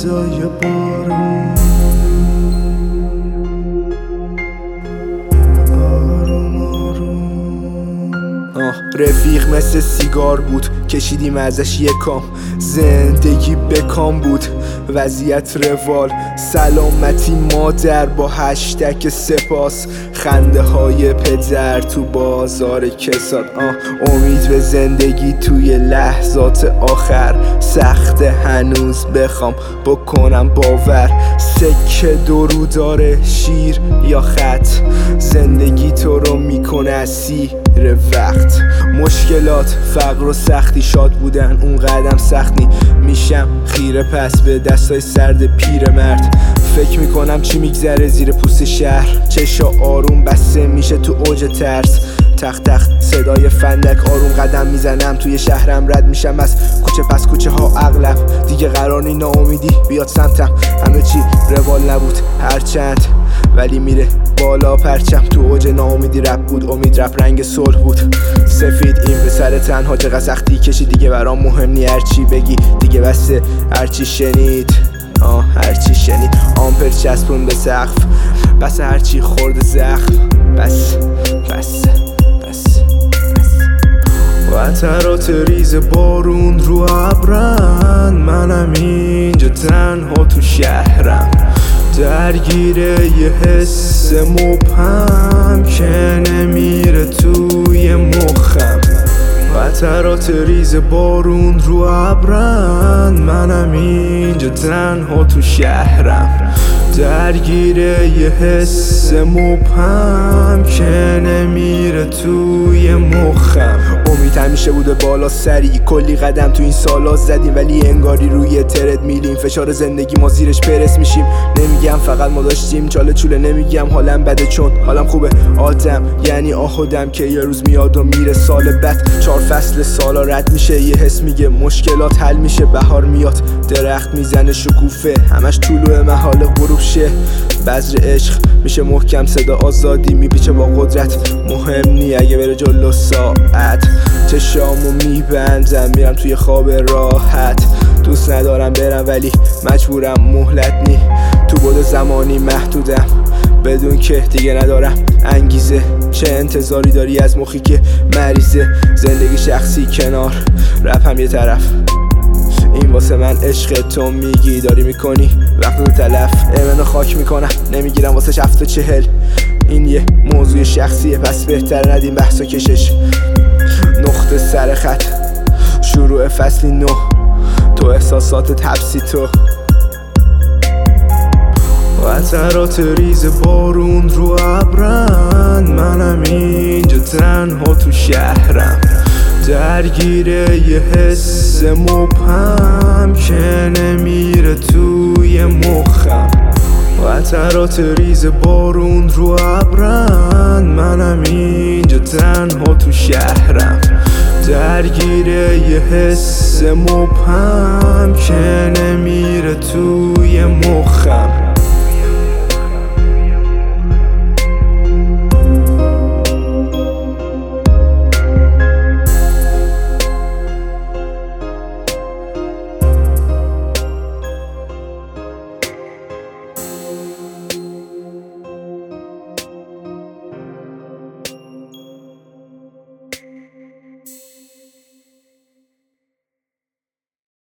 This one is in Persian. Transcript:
صدای بارون آروم آروم. رفیق مثل سیگار بود، کشیدیم ازش یکم. زندگی بکام بود، وضعیت روال. سلامتی مادر با هشتگ سپاس. خنده های پدر تو بازار کساد. امید به زندگی توی لحظات آخر. سخت هنوز بخوام بکنم باور. سکه درو داره شیر یا خط. زندگی تو رو میکنه اسیر وقت. مشکلات فقر و سختی شاد بودن اون قدم سختی. میشم خیره پس به دستای سرد پیرمرد. فکر میکنم چی میگذره زیر پوست شهر. چشا آروم بسته میشه تو اوج ترس. تخت تخت صدای فندک آروم قدم میزنم. توی شهرم رد میشم از کوچه پس کوچه ها اغلب. دیگه قرار نی ناامیدی بیاد سمتم. همه چی روال نبود هرچند ولی میره بالا پرچم. تو اوج ناامیدی رپ بود، امید رپ رنگ صلح بود. سفید این پسر تنها چقدر سختی کشید. دیگه برام مهم نی هرچی بگی، دیگه بسه هرچی شنید. هرچی شنید. آمپر چسبون به سقف، بس هرچی خورد زخم. بس قطرات ریز بارون رو ابرن. منم اینجا تنها تو شهرم، درگیر یه حس مبهم که نمیره توی مخم. قطرات ریز بارون رو ابرن. منم اینجا تنها تو شهرم، درگیر یه حس مبهم که نمیره توی مخم. امید همیشه بوده بالا سری. کلی قدم تو این سالا زدیم ولی انگاری روی ترد میلیم. فشار زندگی ما زیرش پرس میشیم. نمیگم فقط ما داشتیم چاله چوله، نمیگم حالم بده چون حالم خوبه. آدم یعنی آخودم که یه روز میاد و میره. سال بعد 4 فصل سالا رد میشه. یه حس میگه مشکلات حل میشه. بهار میاد درخت میزنه شکوفه، همش طلوع محال غروب شه. بذر عشق میشه محکم، صدا آزادی میپیچه با قدرت. مهم نی اگه بره جلو ساعت. چشامو میبندم میرم توی خواب راحت. دوست ندارم برم ولی مجبورم، مهلت نی. تو بود زمانی محدودم بدون که دیگه ندارم انگیزه. چه انتظاری داری از مخی که مریضه؟ زندگی شخصی کنار، رپ هم یه طرف. این واسه من عشق تو میگی داری میکنی وقت رو تلف. منو خاک میکنم نمیگیرم واسه 740. این یه موضوع شخصیه پس بهتر ندیم بحث و کشش. نقطه سر خط شروع فصلی نو. تو احساسات حبسی تو. قطرات ریز بارون رو ابرن. منم اینجا تنها تو شهرم، درگیر یه حس مبهم که نمیره توی مخم. قطرات ریز بارون رو ابرن. منم اینجا تنها تو شهرم، درگیر یه حس مبهم که نمیره توی مخم.